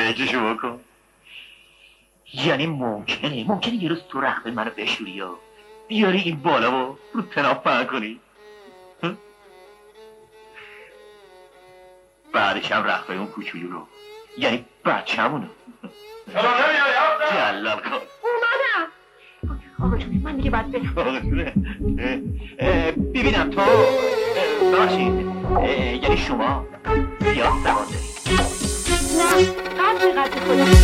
فکرشو بکن. یعنی ممکنه یه روز تو رخت منو بشوری و بیاری این بالا و رو تناب پهن کنی، بعدش هم رختای اون کوچولو رو، یعنی بچه‌مونو جلال کن. اومدم آقا جونه، من دیگه باید برم. آقا جونه ببینم تو باشید، یعنی شما زیاد زبان دارید؟ نه قدر خودم.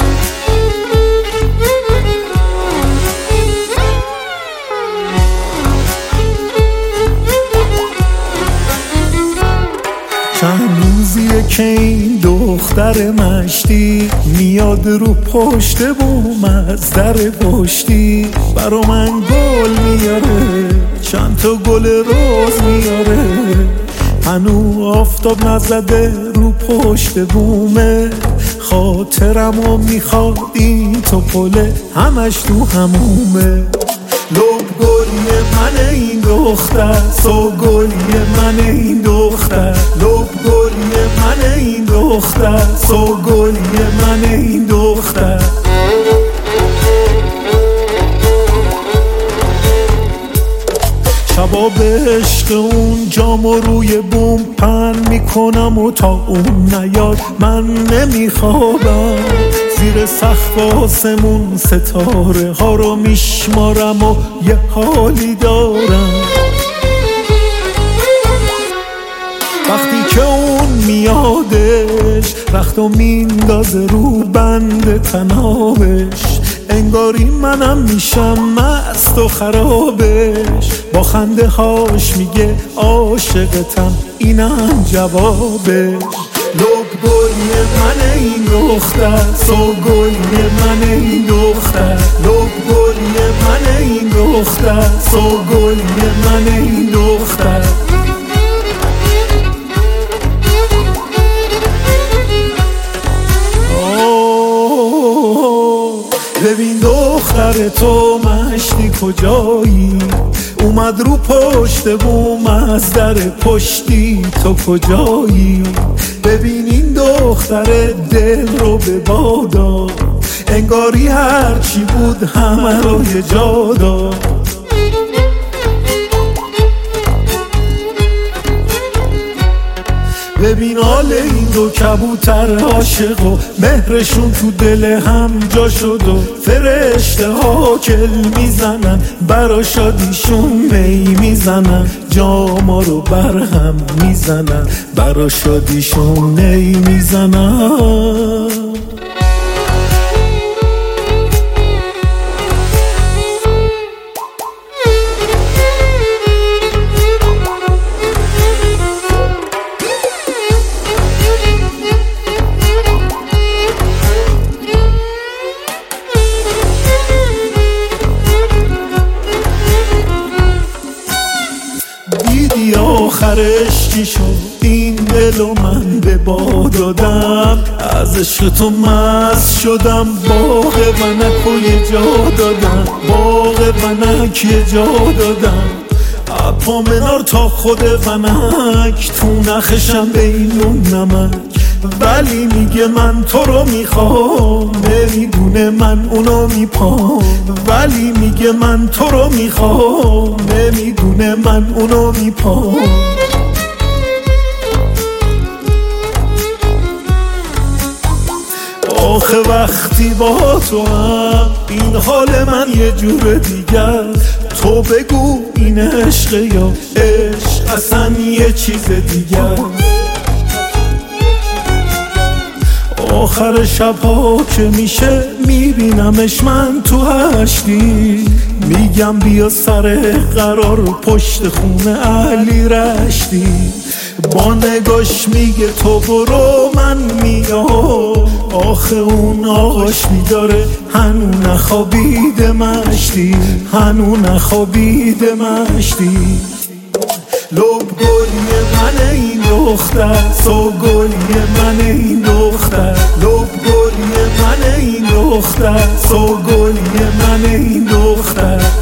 چند روزیه که این دختر مشتی میاد رو پشت بوم از در پشتی، برا من گل میاره، چند تا گل روز میاره، هنو آفتاب نزده رو پشت بومه، خاطرمو میخواد این توپله همش تو همومه. لب گلی من این دختر، سو گلی من این دختر، لب گلی من این دختر، سو گلی من این دختر. شبا به عشق اون جامو روی بوم پن میکنم و تا اون نیاد من نمیخوابم، زیر سقف آسمون ستاره ها رو میشمارم و یه حالی دارم. وقتی که اون میادش رختو میندازه رو بند تنابش، انگاری منم میشم مست و خرابش، با خنده هاش میگه عاشقتم اینم جوابش. لب گلی من این دختر، سو گلی من این دختر، لب گلی من این دختر، سو گلی من این دختر. ببین دختر تو مشتی کجایی، اومد رو پشت بوم از در پشتی تو کجایی. ببین این دختر دل رو به بادا، انگاری هرچی بود همه رو یه جا داد. ببین حال این دو کبوتر عاشق و مهرشون تو دل هم جا شد و فرشته ها کل میزنن، برا شادیشون می میزنن، جاما رو برهم میزنن، برا شادیشون نی میزنن. دیدی آخرش چی شد این دل و من به باد دادم، از عشق تو مست شدم، باغ ونک و یه جا دادم، باغ ونک یه جا دادم، پامنار تا خود ونک، تو نخشم بینون نمک، ولی میگه من تو رو میخوام، نمیدونه من اونو میپام، ولی میگه من تو رو میخوام، نمیدونه من اونو میپام. آخه وقتی با تو هم این حال من یه جور دیگر، تو بگو این عشق یا عشق اصلا یه چیز دیگر. آخر شبها که میشه میبینمش من تو هشتی، میگم بیا سر قرار پشت خونه علی رشتی، با نگاش میگه تو برو من میام، آخه اون آقاش میداره هنو نخوابیده مشتی، هنو نخوابیده مشتی. لب گلی من این دختر، سو گلی من این دختر، لب گلی من این دختر، سو گلی من این دختر.